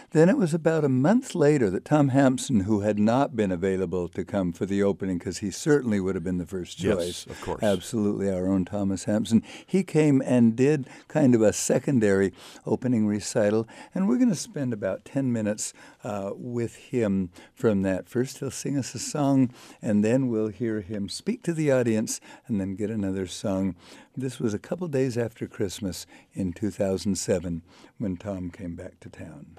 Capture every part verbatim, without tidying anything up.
Then it was about a month later that Tom Hampson, who had not been available to come for the opening, because he certainly would have been the first choice. Yes, of course. Absolutely, our own Thomas Hampson. He came and did kind of a secondary opening recital, and we're going to spend about ten minutes uh, with him from that. First, he'll sing us a song, and then we'll hear him speak to the audience, and then get another song. This was a couple days after Christmas in two thousand seven when Tom came back to town.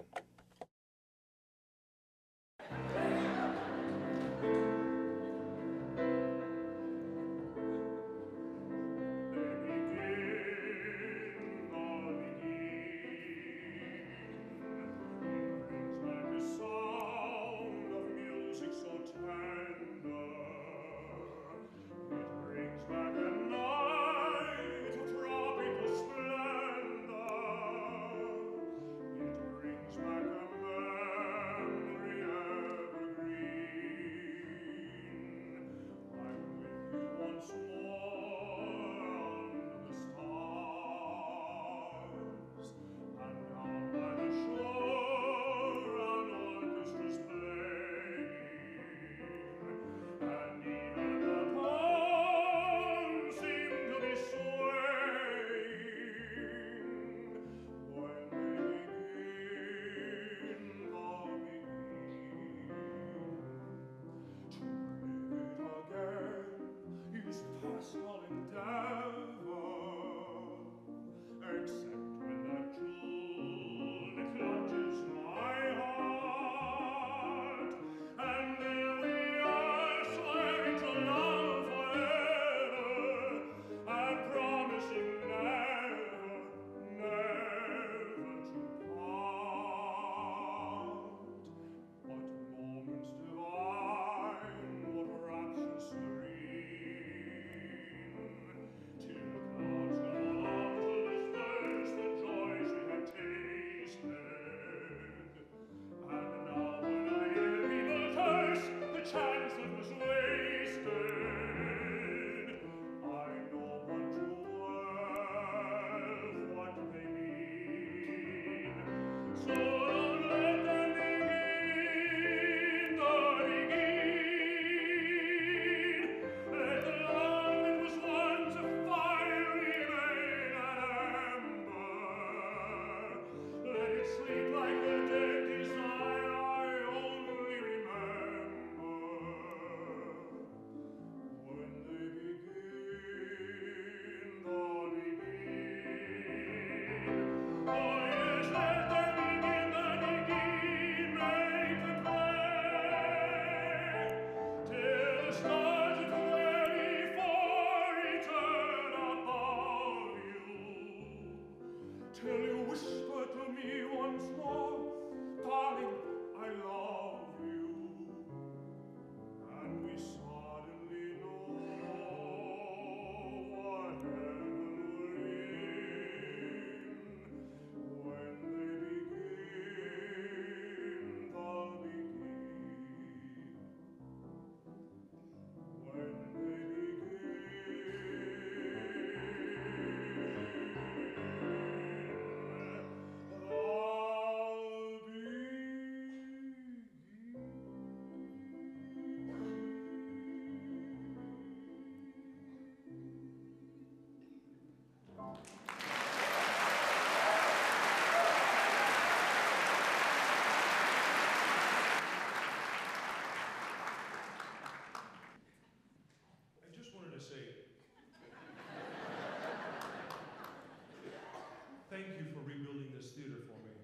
Thank you for rebuilding this theater for me.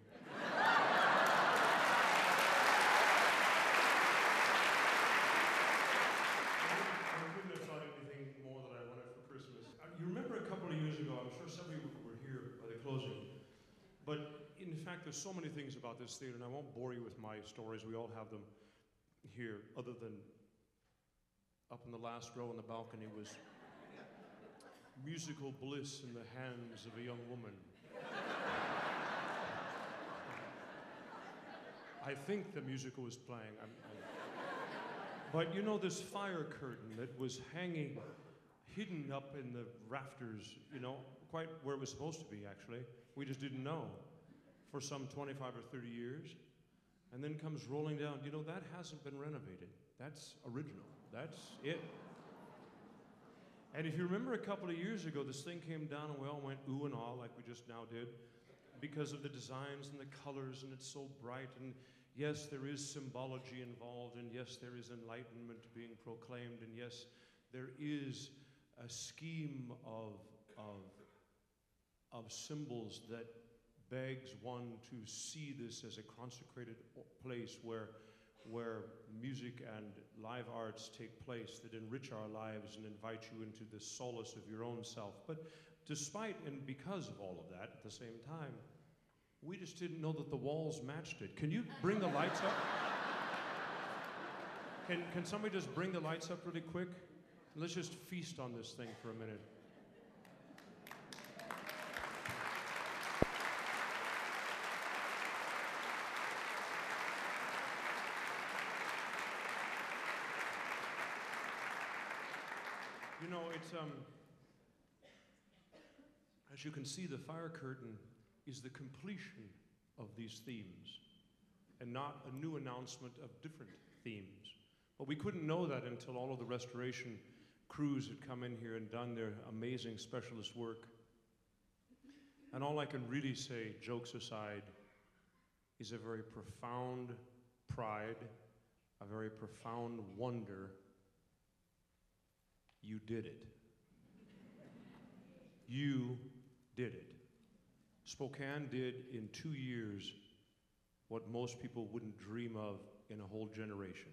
I couldn't have thought anything more that I wanted for Christmas. Uh, You remember a couple of years ago, I'm sure some of you were here by the closing, but in fact, there's so many things about this theater, and I won't bore you with my stories. We all have them here, other than up in the last row on the balcony was musical bliss in the hands of a young woman. I think the musical was playing. I'm, I'm, but you know, this fire curtain that was hanging, hidden up in the rafters, you know, quite where it was supposed to be, actually. We just didn't know for some twenty-five or thirty years. and then comes rolling down. You know, that hasn't been renovated. That's original. That's it. And if you remember a couple of years ago, this thing came down and we all went ooh and ah like we just now did because of the designs and the colors, and it's so bright, and yes, there is symbology involved, and yes, there is enlightenment being proclaimed, and yes, there is a scheme of, of, of symbols that begs one to see this as a consecrated place where, where music and live arts take place that enrich our lives and invite you into the solace of your own self. But despite and because of all of that, at the same time, we just didn't know that the walls matched it. Can you bring the lights up? Can, can somebody just bring the lights up really quick? Let's just feast on this thing for a minute. You know, it's, um, as you can see, the fire curtain is the completion of these themes and not a new announcement of different themes. But we couldn't know that until all of the restoration crews had come in here and done their amazing specialist work. And all I can really say, jokes aside, is a very profound pride, a very profound wonder. You did it. You did it. Spokane did in two years what most people wouldn't dream of in a whole generation.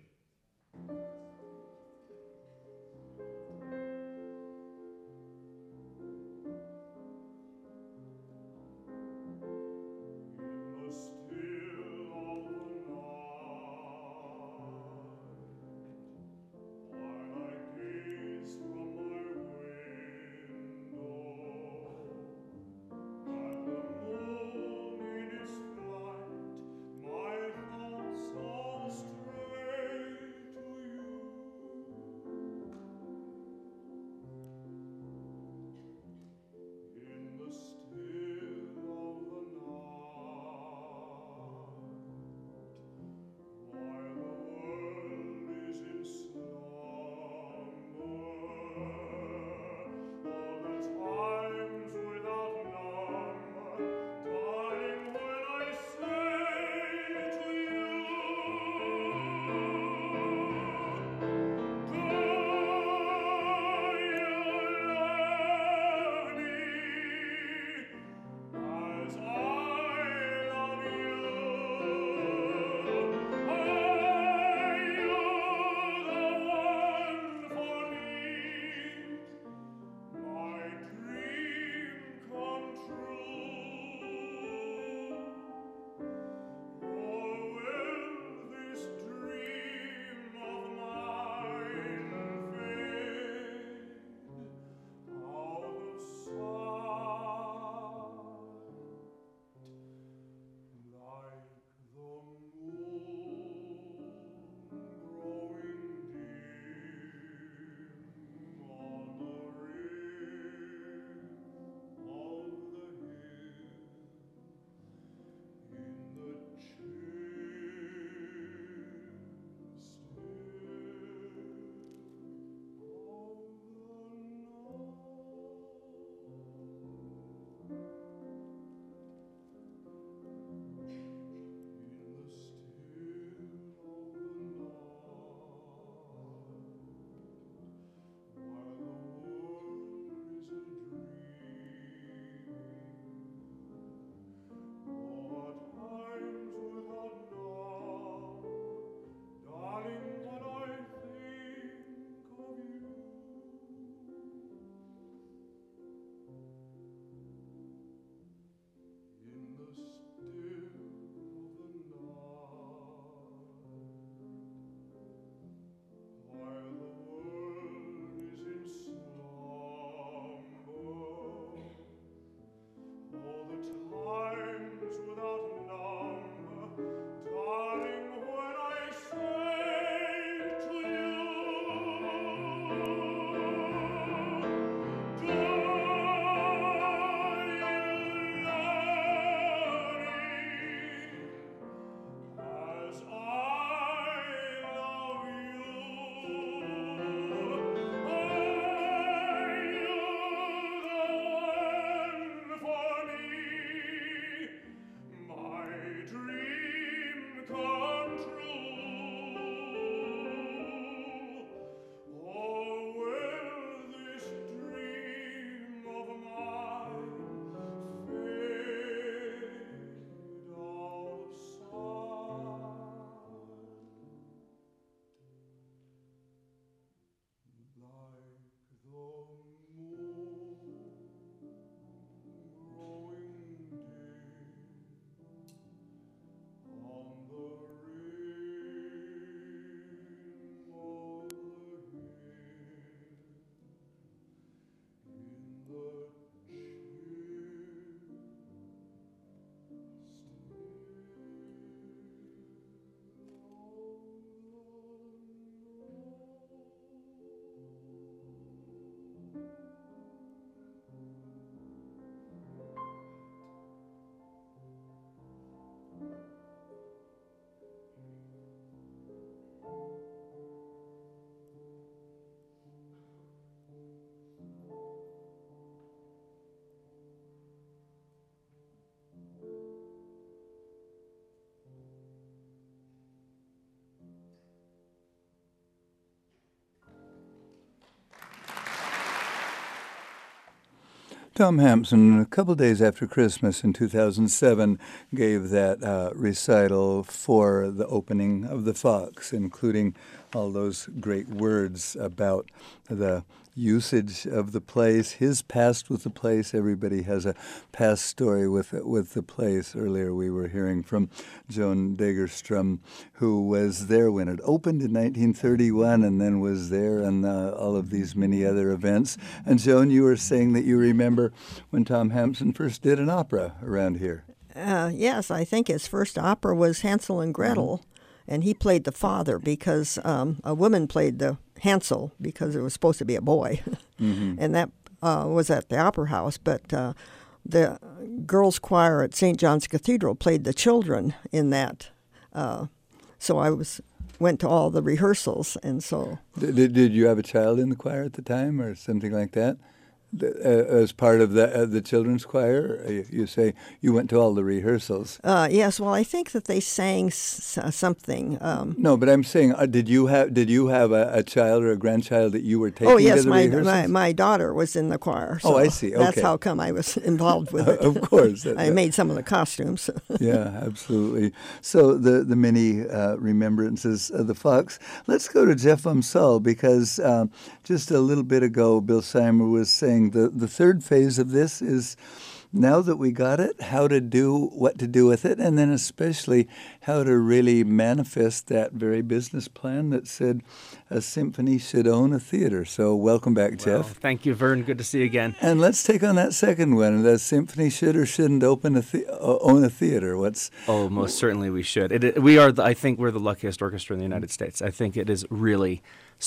Tom Hampson, a couple days after Christmas in two thousand seven, gave that uh, recital for the opening of the Fox, including all those great words about the usage of the place, his past with the place. Everybody has a past story with with the place. Earlier we were hearing from Joan Dagerstrom, who was there when it opened in nineteen thirty-one and then was there in uh, all of these many other events. And Joan, you were saying that you remember when Tom Hampson first did an opera around here. Uh, yes, I think his first opera was Hansel and Gretel. Mm-hmm. And he played the father because um, a woman played the Hansel because it was supposed to be a boy. Mm-hmm. And that uh, was at the Opera House. But uh, the girls' choir at Saint John's Cathedral played the children in that. Uh, so I was went to all the rehearsals. And so did, did you have a child in the choir at the time or something like that? Uh, as part of the uh, the children's choir, you, you say you went to all the rehearsals. Uh, yes, well, I think that they sang s- something. Um, no, but I'm saying, uh, did you have did you have a, a child or a grandchild that you were taking? Oh yes, to the my, rehearsals? my my daughter was in the choir. So oh, I see. Okay. That's how come I was involved with it. Of course, I made some of the costumes. Yeah, absolutely. So the the many uh, remembrances of the Fox. Let's go to Jeff Umsall because um, just a little bit ago, Bill Simer was saying. The, the third phase of this is now that we got it, how to do what to do with it, and then especially how to really manifest that very business plan that said a symphony should own a theater. So welcome back, well, Jeff. Thank you, Vern. Good to see you again. And let's take on that second one. The symphony should or shouldn't open a the- own a theater. What's Oh, most certainly we should. It, it, we are, the, I think we're the luckiest orchestra in the United States. I think it is really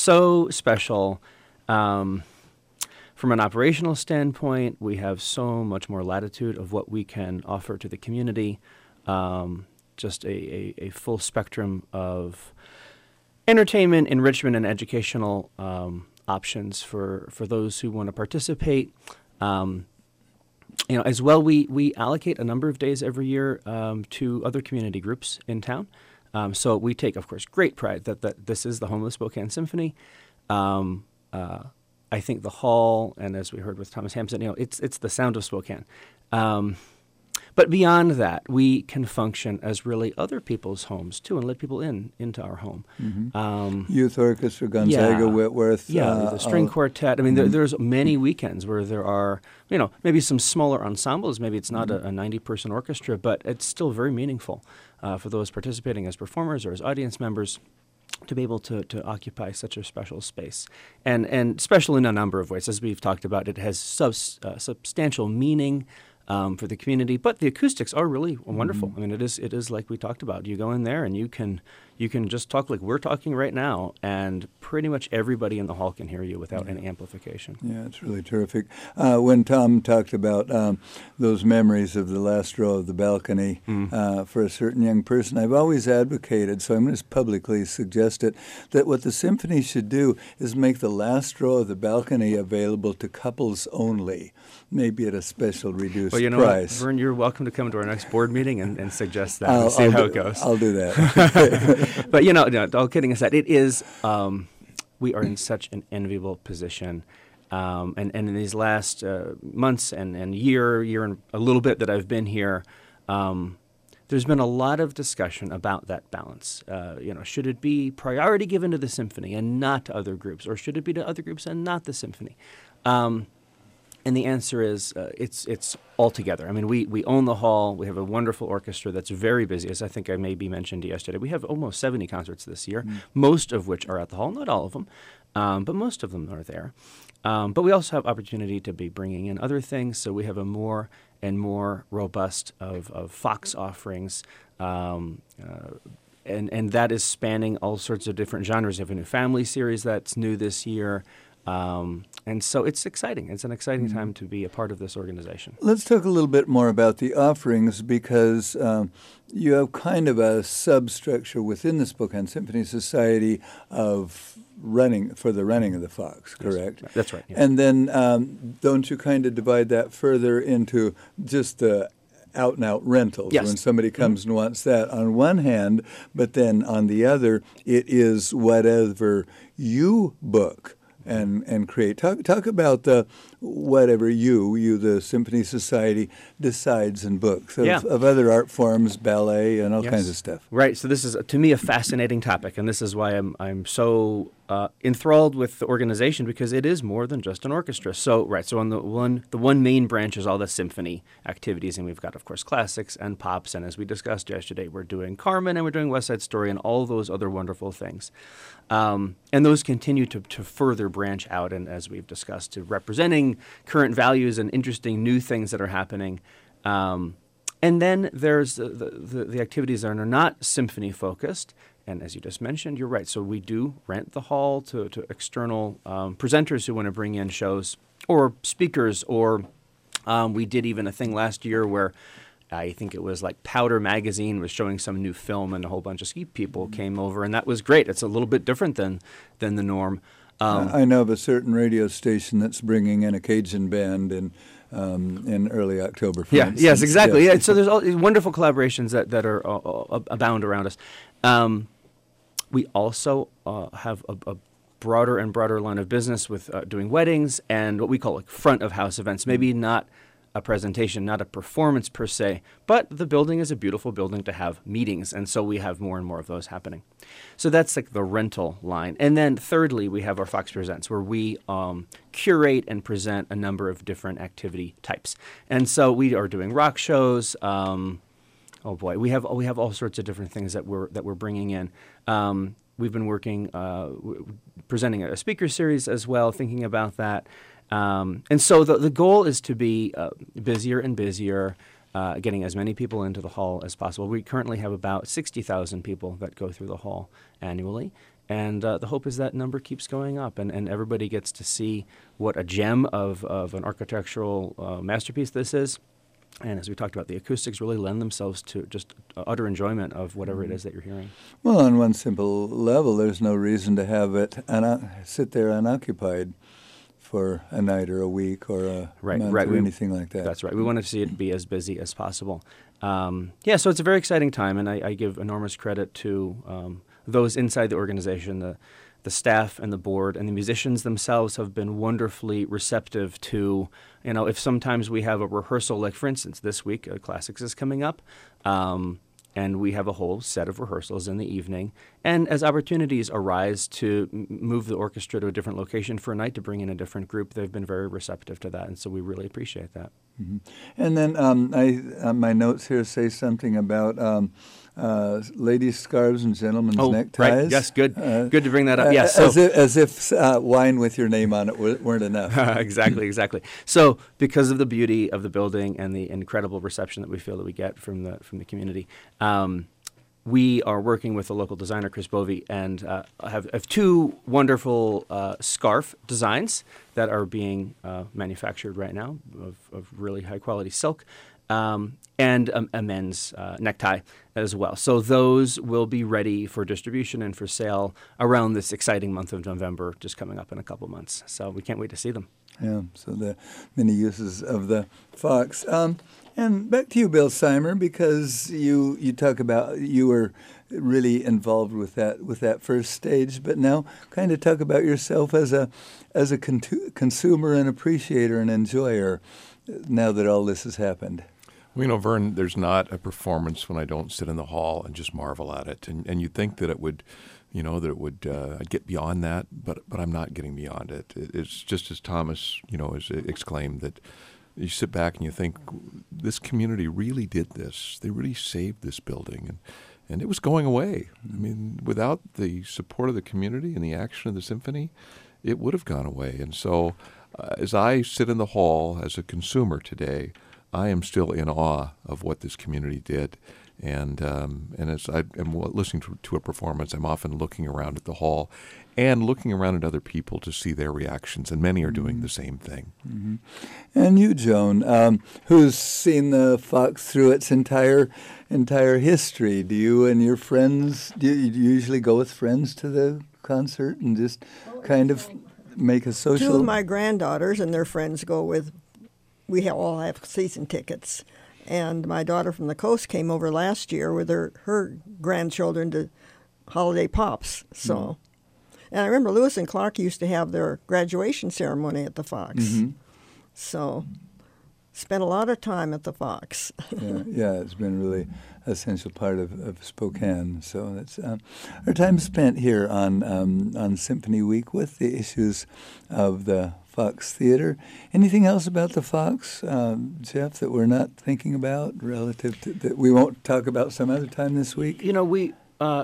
so special. Um, From an operational standpoint, we have so much more latitude of what we can offer to the community, um, just a, a, a full spectrum of entertainment, enrichment, and educational um, options for, for those who want to participate. Um, you know, as well, we, we allocate a number of days every year um, to other community groups in town. Um, so we take, of course, great pride that, that this is the home of the Spokane Symphony. Um, uh, I think the hall, and as we heard with Thomas Hampson, you know, it's it's the sound of Spokane. Um, but beyond that, we can function as really other people's homes too, and let people in into our home. Mm-hmm. Um, Youth Orchestra, Gonzaga, yeah, Whitworth. Yeah, uh, the string uh, quartet. I mean, mm-hmm. there, there's many weekends where there are, you know, maybe some smaller ensembles. Maybe it's not mm-hmm. a ninety-person orchestra, but it's still very meaningful uh, for those participating as performers or as audience members to be able to, to occupy such a special space. And and special in a number of ways. As we've talked about, it has subs, uh, substantial meaning um, for the community, but the acoustics are really wonderful. Mm-hmm. I mean, it is it is like we talked about. You go in there and you can you can just talk like we're talking right now, and pretty much everybody in the hall can hear you without any amplification. Yeah, it's really terrific. Uh, when Tom talked about um, those memories of the last row of the balcony mm. uh, for a certain young person, I've always advocated, so I'm going to publicly suggest it, that what the symphony should do is make the last row of the balcony available to couples only, maybe at a special reduced well, you know price. What, Vern, you're welcome to come to our next board meeting and, and suggest that I'll, and see I'll how do, it goes. I'll do that. But, you know, no, all kidding aside, it is, um, we are in such an enviable position. Um, and, and in these last uh, months and, and year, year and a little bit that I've been here, um, there's been a lot of discussion about that balance. Uh, you know, should it be priority given to the symphony and not to other groups, or should it be to other groups and not the symphony? Um, And the answer is uh, it's it's all together. I mean, we, we own the hall. We have a wonderful orchestra that's very busy, as I think I maybe mentioned yesterday. We have almost seventy concerts this year, mm. most of which are at the hall. Not all of them, um, but most of them are there. Um, but we also have opportunity to be bringing in other things, so we have a more and more robust of, of Fox offerings, um, uh, and, and that is spanning all sorts of different genres. We have a new family series that's new this year. Um, and so it's exciting. It's an exciting mm-hmm. time to be a part of this organization. Let's talk a little bit more about the offerings because um, you have kind of a substructure within the Spokane Symphony Society of running for the running of the Fox, correct? Yes, that's right. Yeah. And then um, don't you kind of divide that further into just the out-and-out rentals yes. when somebody comes mm-hmm. and wants that on one hand, but then on the other, it is whatever you book. and, and create. Talk talk about the whatever you, you the Symphony Society, decides in books of, Yeah. of other art forms, ballet, and all Yes. kinds of stuff. Right. So this is, to me, a fascinating topic, and this is why I'm I'm so uh, enthralled with the organization, because it is more than just an orchestra. So right. So on the one the one main branch is all the symphony activities, and we've got, of course, classics and pops, and as we discussed yesterday, we're doing Carmen and we're doing West Side Story and all those other wonderful things. Um, and those continue to, to further branch out, and as we've discussed, to representing current values and interesting new things that are happening. Um, and then there's the, the, the activities that are not symphony focused. And as you just mentioned, you're right. So we do rent the hall to, to external um, presenters who want to bring in shows, or speakers, or um, we did even a thing last year where I think it was like Powder Magazine was showing some new film, and a whole bunch of ski people came over, and that was great. It's a little bit different than than the norm. Um, I know of a certain radio station that's bringing in a Cajun band in um, in early October. For yeah, instance. yes, exactly. Yes. Yeah, so there's all these wonderful collaborations that that are uh, uh, abound around us. Um, we also uh, have a, a broader and broader line of business with uh, doing weddings and what we call like front of house events. Maybe not a presentation, not a performance per se, but the building is a beautiful building to have meetings, and so we have more and more of those happening. So that's like the rental line. And then thirdly, we have our Fox Presents, where we um, curate and present a number of different activity types. And so we are doing rock shows. Um, oh boy, we have we have all sorts of different things that we're that we're bringing in. Um, we've been working, uh, w- presenting a speaker series as well, thinking about that. Um, and so the, the goal is to be uh, busier and busier, uh, getting as many people into the hall as possible. We currently have about sixty thousand people that go through the hall annually. And uh, the hope is that number keeps going up, and, and everybody gets to see what a gem of, of an architectural uh, masterpiece this is. And as we talked about, the acoustics really lend themselves to just utter enjoyment of whatever it is that you're hearing. Well, on one simple level, there's no reason to have it un- sit there unoccupied for a night or a week or a Right, month right. or We- anything like that. That's right. We want to see it be as busy as possible. Um, yeah, so it's a very exciting time, and I, I give enormous credit to um, those inside the organization, the the staff and the board, and the musicians themselves have been wonderfully receptive to, you know, if sometimes we have a rehearsal, like for instance, this week, uh, Classics is coming up, um, and we have a whole set of rehearsals in the evening. And as opportunities arise to m- move the orchestra to a different location for a night, to bring in a different group, they've been very receptive to that, and so we really appreciate that. Mm-hmm. And then um, I, uh, my notes here say something about um, uh, ladies' scarves and gentlemen's Oh, neckties. right. Yes, good. Uh, Good to bring that up. uh, Yes. as So if, as if uh, wine with your name on it wa- weren't enough. exactly, exactly. So because of the beauty of the building and the incredible reception that we feel that we get from the from the community, um, we are working with the local designer, Chris Bovey, and uh, have, have two wonderful uh, scarf designs that are being uh, manufactured right now of, of really high quality silk, um, and a, a men's uh, necktie as well. So those will be ready for distribution and for sale around this exciting month of November, just coming up in a couple months. So we can't wait to see them. Yeah, so the many uses of the fox. Um, and back to you, Bill Simer, because you you talk about you were really involved with that with that first stage, but now kind of talk about yourself as a as a con- consumer and appreciator and enjoyer. Now that all this has happened. Well, you know, Vern, there's not a performance when I don't sit in the hall and just marvel at it, and and you'd think that it would. You know, that it would uh, I'd get beyond that, but but I'm not getting beyond it. it. It's just as Thomas, you know, has exclaimed, that you sit back and you think, this community really did this. They really saved this building, and and it was going away. I mean, without the support of the community and the action of the symphony, it would have gone away. And so, uh, as I sit in the hall as a consumer today, I am still in awe of what this community did. And um, and as I am listening to, to a performance, I'm often looking around at the hall and looking around at other people to see their reactions, and many are doing the same thing. Mm-hmm. And you, Joan, um, who's seen the Fox through its entire entire history, do you and your friends, do you, do you usually go with friends to the concert and just kind of make a social? Two of my granddaughters and their friends go with. We have, all have season tickets. And my daughter from the coast came over last year with her, her grandchildren to Holiday Pops. So, And I remember Lewis and Clark used to have their graduation ceremony at the Fox. Mm-hmm. So spent a lot of time at the Fox. yeah, yeah, it's been really essential part of, of Spokane. So that's um, our time spent here on um, on Symphony Week with the issues of the Fox Theater. Anything else about the Fox, um, Jeff, that we're not thinking about relative to that we won't talk about some other time this week? You know, we uh,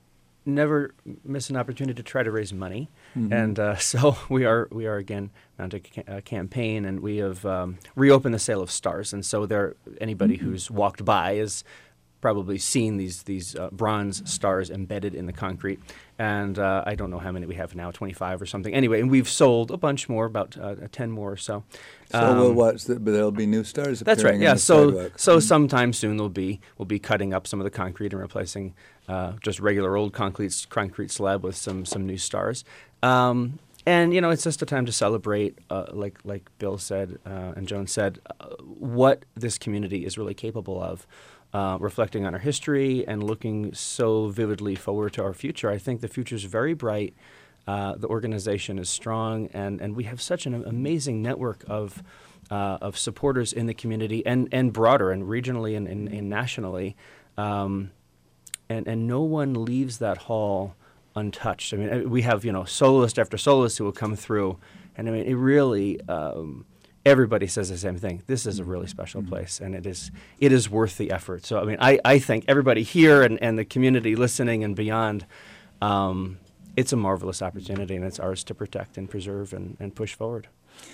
never miss an opportunity to try to raise money, mm-hmm. and uh, so we are we are again mounting a, ca- a campaign, and we have um, reopened the sale of stars, and so there anybody mm-hmm. who's walked by is probably seen these these uh, bronze stars embedded in the concrete, and uh, I don't know how many we have now, twenty-five or something. Anyway, and we've sold a bunch more, about uh, ten more or so. So um, we'll watch that, but there'll be new stars appearing. That's right. Yeah. On the So sidewalk. so Mm-hmm. sometime soon there'll be we'll be cutting up some of the concrete and replacing uh, just regular old concrete concrete slab with some some new stars. Um, And, you know, it's just a time to celebrate, uh, like like Bill said uh, and Joan said, uh, what this community is really capable of, uh, reflecting on our history and looking so vividly forward to our future. I think the future is very bright. Uh, the organization is strong, and, and we have such an amazing network of uh, of supporters in the community and, and broader and regionally and, and, and nationally. Um, and, and no one leaves that hall untouched. I mean, we have, you know, soloist after soloist who will come through, and I mean, it really, um, everybody says the same thing. This is a really special place, and it is it is worth the effort. So, I mean, I, I think everybody here and, and the community listening and beyond, um, it's a marvelous opportunity, and it's ours to protect and preserve and, and push forward.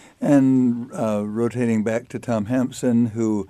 And uh, rotating back to Tom Hampson, who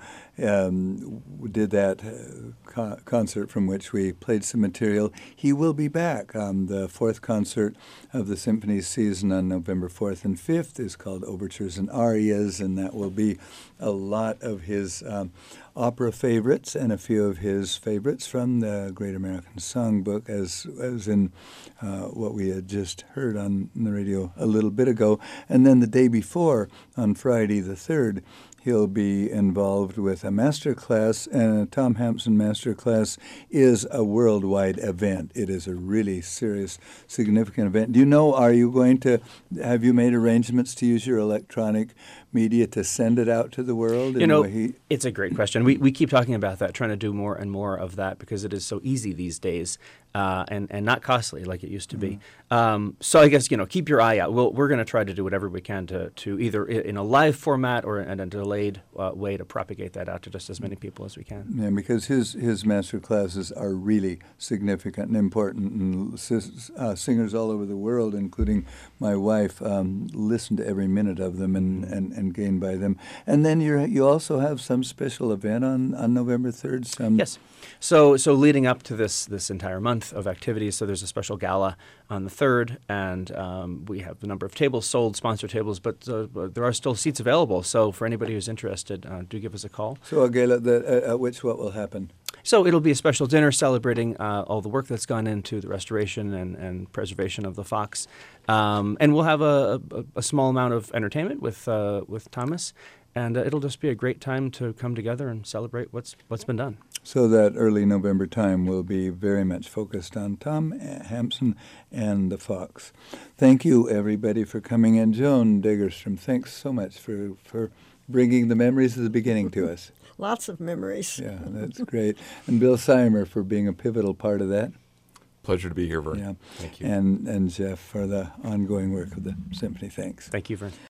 um, did that uh, co- concert from which we played some material, he will be back. Um, the fourth concert of the symphony season on November fourth and fifth is called Overtures and Arias, and that will be a lot of his um, opera favorites and a few of his favorites from the Great American Songbook, as, as in uh, what we had just heard on the radio a little bit ago. And then the day before, on Friday the third, he'll be involved with a master class, and a Tom Hampson master class is a worldwide event. It is a really serious, significant event. Do you know, are you going to, have you made arrangements to use your electronic media to send it out to the world? You know, he, it's a great question. We we keep talking about that, trying to do more and more of that because it is so easy these days uh, and, and not costly like it used to be. Mm-hmm. Um, so I guess, you know, keep your eye out. We'll, we're going to try to do whatever we can to, to either in a live format or in a delayed uh, way to propagate that out to just as many people as we can. Yeah, because his, his master classes are really significant and important, and sis, uh, singers all over the world, including my wife, um, listen to every minute of them and, and, and gain by them. And then you you also have some special event on, on November third. Some yes. So so leading up to this this entire month of activities, so there's a special gala on the third, and um, we have a number of tables sold, sponsor tables, but uh, there are still seats available. So for anybody who's interested, uh, do give us a call. So a gala that, uh, at which what will happen? So it'll be a special dinner celebrating uh, all the work that's gone into the restoration and, and preservation of the Fox. Um, and we'll have a, a, a small amount of entertainment with uh, with Thomas, and uh, it'll just be a great time to come together and celebrate what's what's been done. So that early November time will be very much focused on Tom Hampson and the Fox. Thank you, everybody, for coming in. Joan Degerstrom, thanks so much for, for bringing the memories of the beginning to us. Lots of memories. Yeah, that's great. And Bill Simer for being a pivotal part of that. Pleasure to be here, Vern. Yeah. Thank you. And, and Jeff for the ongoing work of the symphony. Thanks. Thank you, Vern.